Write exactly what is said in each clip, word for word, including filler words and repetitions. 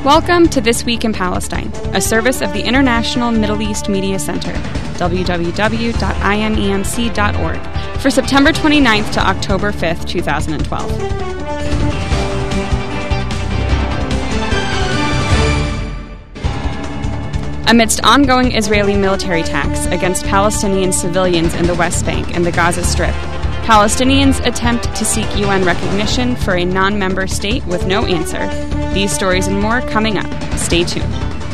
Welcome to This Week in Palestine, a service of the International Middle East Media Center, w w w dot i m e m c dot org, for September twenty-ninth to October fifth, two thousand twelve. Amidst ongoing Israeli military attacks against Palestinian civilians in the West Bank and the Gaza Strip, Palestinians attempt to seek U N recognition for a non-member state with no answer. These stories and more coming up. Stay tuned.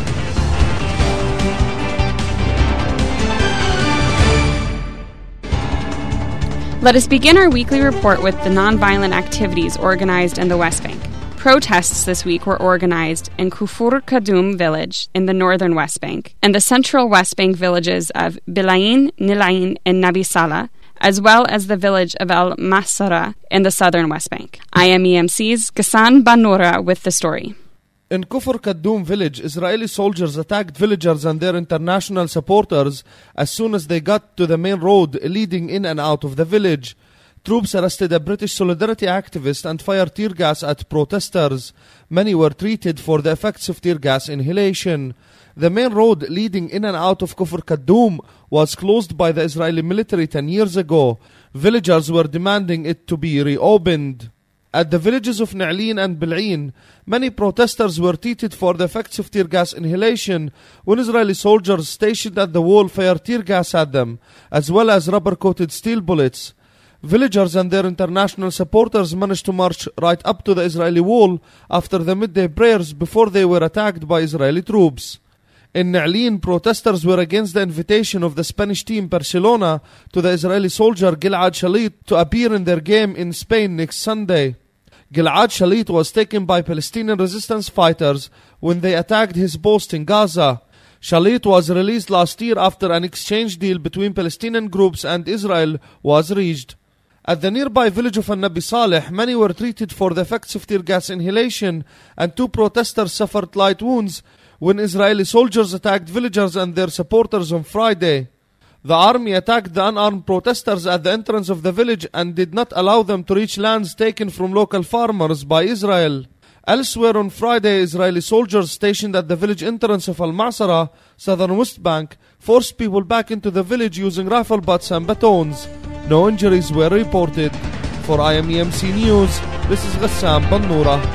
Let us begin our weekly report with the nonviolent activities organized in the West Bank. Protests this week were organized in Kufur Kadum village in the northern West Bank and the central West Bank villages of Bilayin, Nilayin, and Nabi Salah, as well as the village of Al Masara in the southern West Bank. I M E M C's Ghassan Bannoura with the story. In Kufur Kadum village, Israeli soldiers attacked villagers and their international supporters as soon as they got to the main road leading in and out of the village. Troops arrested a British Solidarity activist and fired tear gas at protesters. Many were treated for the effects of tear gas inhalation. The main road leading in and out of Kufur Kadum was closed by the Israeli military ten years ago. Villagers were demanding it to be reopened. At the villages of Na'lin and Bil'in, many protesters were treated for the effects of tear gas inhalation when Israeli soldiers stationed at the wall fired tear gas at them, as well as rubber-coated steel bullets. Villagers and their international supporters managed to march right up to the Israeli wall after the midday prayers before they were attacked by Israeli troops. In Na'lin, protesters were against the invitation of the Spanish team Barcelona to the Israeli soldier Gilad Shalit to appear in their game in Spain next Sunday. Gilad Shalit was taken by Palestinian resistance fighters when they attacked his post in Gaza. Shalit was released last year after an exchange deal between Palestinian groups and Israel was reached. At the nearby village of Nabi Saleh, many were treated for the effects of tear gas inhalation, and two protesters suffered light wounds when Israeli soldiers attacked villagers and their supporters on Friday. The army attacked the unarmed protesters at the entrance of the village and did not allow them to reach lands taken from local farmers by Israel. Elsewhere on Friday, Israeli soldiers stationed at the village entrance of Al Masara, southern West Bank, forced people back into the village using rifle butts and batons. No injuries were reported. For I M E M C News, this is Ghassan Bannoura.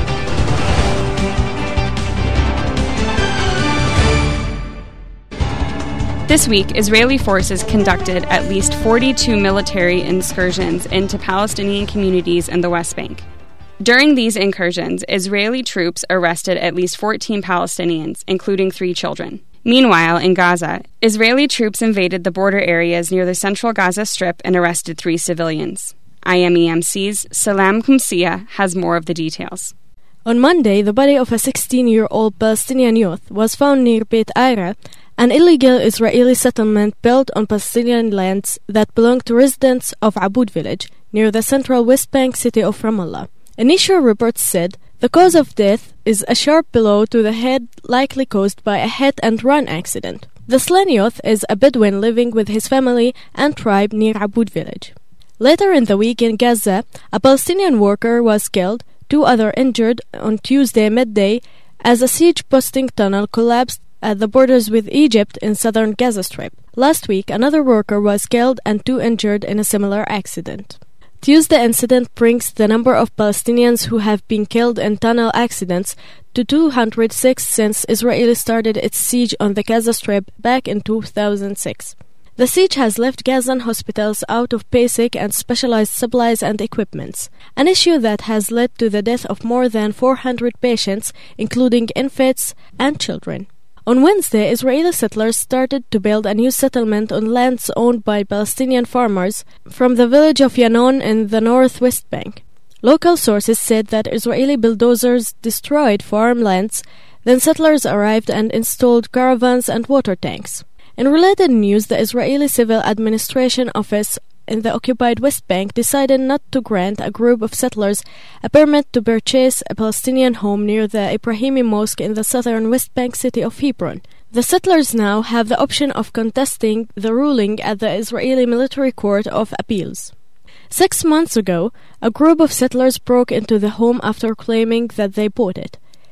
This week, Israeli forces conducted at least forty-two military incursions into Palestinian communities in the West Bank. During these incursions, Israeli troops arrested at least fourteen Palestinians, including three children. Meanwhile, in Gaza, Israeli troops invaded the border areas near the central Gaza Strip and arrested three civilians. I M E M C's Salam Kumsia has more of the details. On Monday, the body of a sixteen-year-old Palestinian youth was found near Beit Aira, an illegal Israeli settlement built on Palestinian lands that belonged to residents of Aboud village, near the central West Bank city of Ramallah. Initial reports said the cause of death is a sharp blow to the head likely caused by a hit-and-run accident. The slain youth is a Bedouin living with his family and tribe near Aboud village. Later in the week in Gaza, a Palestinian worker was killed, two others injured on Tuesday midday as a siege posting tunnel collapsed at the borders with Egypt in southern Gaza Strip. Last week, another worker was killed and two injured in a similar accident. Tuesday incident brings the number of Palestinians who have been killed in tunnel accidents to two hundred six since Israel started its siege on the Gaza Strip back in two thousand six. The siege has left Gazan hospitals out of basic and specialized supplies and equipments, an issue that has led to the death of more than four hundred patients, including infants and children. On Wednesday, Israeli settlers started to build a new settlement on lands owned by Palestinian farmers from the village of Yanon in the northwest bank. Local sources said that Israeli bulldozers destroyed farmlands, then settlers arrived and installed caravans and water tanks. In related news, the Israeli Civil Administration Office in the occupied West Bank decided not to grant a group of settlers a permit to purchase a Palestinian home near the Ibrahimi Mosque in the southern West Bank city of Hebron. The settlers now have the option of contesting the ruling at the Israeli Military Court of Appeals. Six months ago, a group of settlers broke into the home after claiming that they bought it.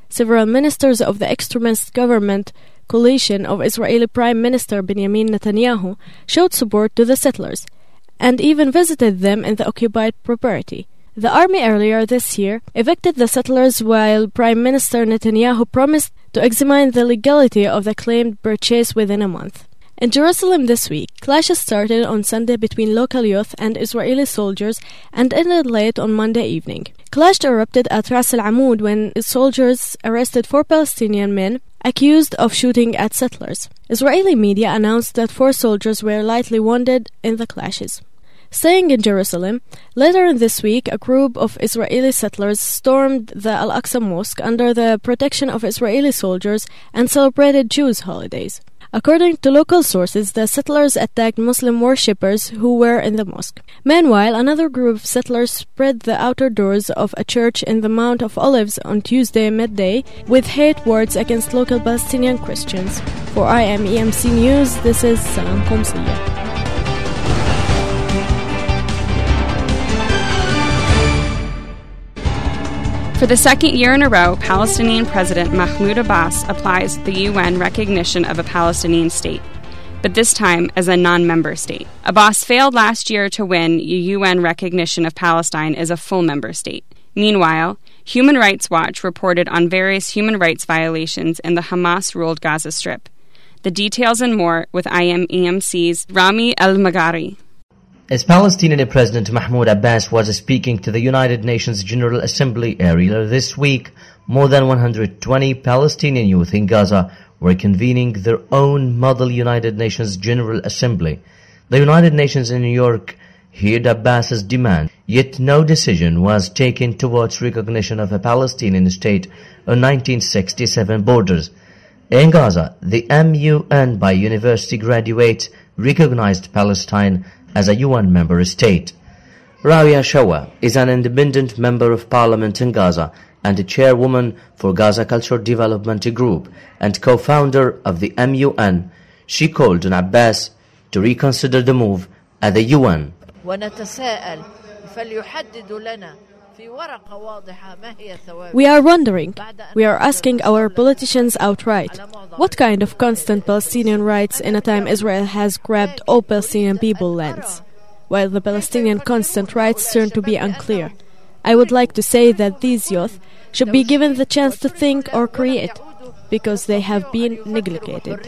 several ministers of the extremist government coalition of Israeli Prime Minister Benjamin Netanyahu showed support to the settlers and even visited them in the occupied property. The army earlier this year evicted the settlers while Prime Minister Netanyahu promised to examine the legality of the claimed purchase within a month. In Jerusalem this week, clashes started on Sunday between local youth and Israeli soldiers and ended late on Monday evening. Clash erupted at Ras Al Amoud when soldiers arrested four Palestinian men accused of shooting at settlers. Israeli media announced that four soldiers were lightly wounded in the clashes. Staying in Jerusalem, later in this week, a group of Israeli settlers stormed the Al-Aqsa Mosque under the protection of Israeli soldiers and celebrated Jews' holidays. According to local sources, the settlers attacked Muslim worshippers who were in the mosque. Meanwhile, another group of settlers spread the outer doors of a church in the Mount of Olives on Tuesday midday with hate words against local Palestinian Christians. For I M E M C News, this is Salam Qomsiyya. For the second year in a row, Palestinian President Mahmoud Abbas applies the U N recognition of a Palestinian state, but this time as a non-member state. Abbas failed last year to win U N recognition of Palestine as a full member state. Meanwhile, Human Rights Watch reported on various human rights violations in the Hamas-ruled Gaza Strip. The details and more with I M E M C's Rami El-Magari. As Palestinian President Mahmoud Abbas was speaking to the United Nations General Assembly earlier this week, more than one hundred twenty Palestinian youth in Gaza were convening their own model United Nations General Assembly. The United Nations in New York heard Abbas's demand, yet no decision was taken towards recognition of a Palestinian state on nineteen sixty-seven borders. In Gaza, the M U N by university graduates recognized Palestine as a U N member state. Rawia Shawa is an independent member of parliament in Gaza and a chairwoman for Gaza Cultural Development Group and co-founder of the M U N. She called on Abbas to reconsider the move at the U N. We are wondering, we are asking our politicians outright, what kind of constant Palestinian rights in a time Israel has grabbed all Palestinian people lands, while the Palestinian constant rights turn to be unclear. I would like to say that these youth should be given the chance to think or create, because they have been neglected.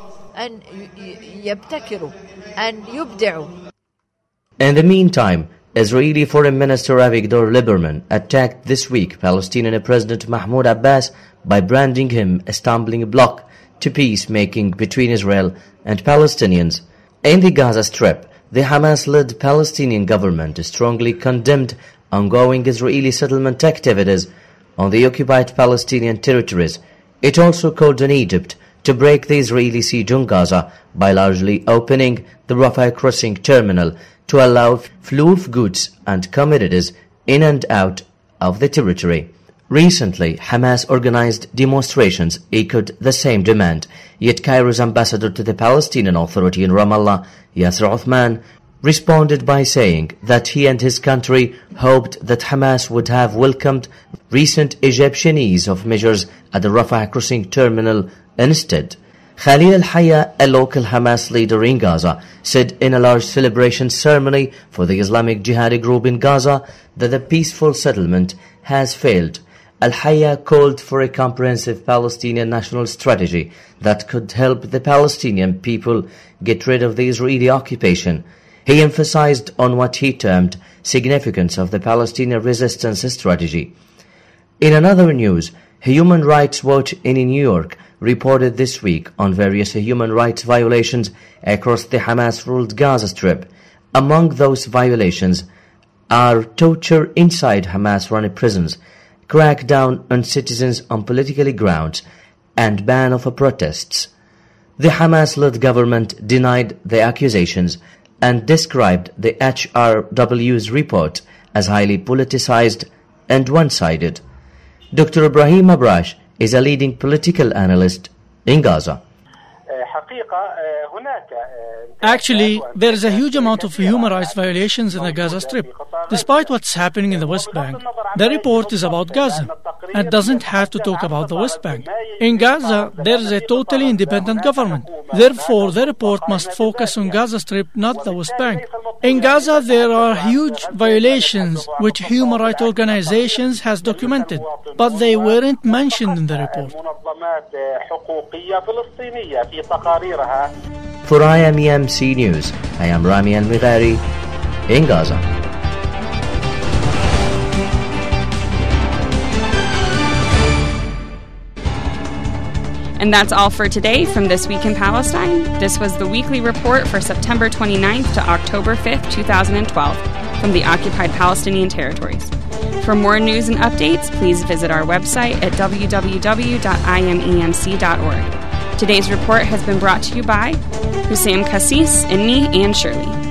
In the meantime, Israeli Foreign Minister Avigdor Lieberman attacked this week Palestinian President Mahmoud Abbas by branding him a stumbling block to peacemaking between Israel and Palestinians. In the Gaza Strip, the Hamas-led Palestinian government strongly condemned ongoing Israeli settlement activities on the occupied Palestinian territories. It also called on Egypt to break the Israeli siege on Gaza by largely opening the Rafah crossing terminal to allow flow of goods and commodities in and out of the territory. Recently, Hamas organized demonstrations echoed the same demand, yet Cairo's ambassador to the Palestinian Authority in Ramallah, Yasser Othman, responded by saying that he and his country hoped that Hamas would have welcomed recent Egyptian ease of measures at the Rafah crossing terminal instead. Khalil al-Hayya, a local Hamas leader in Gaza, said in a large celebration ceremony for the Islamic Jihadi group in Gaza that the peaceful settlement has failed. Al-Hayya called for a comprehensive Palestinian national strategy that could help the Palestinian people get rid of the Israeli occupation. He emphasized on what he termed significance of the Palestinian resistance strategy. In another news, Human Rights Watch in New York reported this week on various human rights violations across the Hamas-ruled Gaza Strip. Among those violations are torture inside Hamas-run prisons, crackdown on citizens on political grounds, and ban of protests. The Hamas-led government denied the accusations and described the H R W's report as highly politicized and one-sided. Doctor Ibrahim Abrash is a leading political analyst in Gaza. Actually, there is a huge amount of human rights violations in the Gaza Strip. Despite what's happening in the West Bank, the report is about Gaza and doesn't have to talk about the West Bank. In Gaza, there is a totally independent government. Therefore, the report must focus on Gaza Strip, not the West Bank. In Gaza, there are huge violations which human rights organizations has documented, but they weren't mentioned in the report. For I M E M C News, I am Rami Al-Mighari in Gaza. And that's all for today from This Week in Palestine. This was the weekly report for September twenty-ninth to October fifth, twenty twelve, from the occupied Palestinian territories. For more news and updates, please visit our website at w w w dot i m e m c dot org. Today's report has been brought to you by Hussam Kassis and me, Ann Shirley.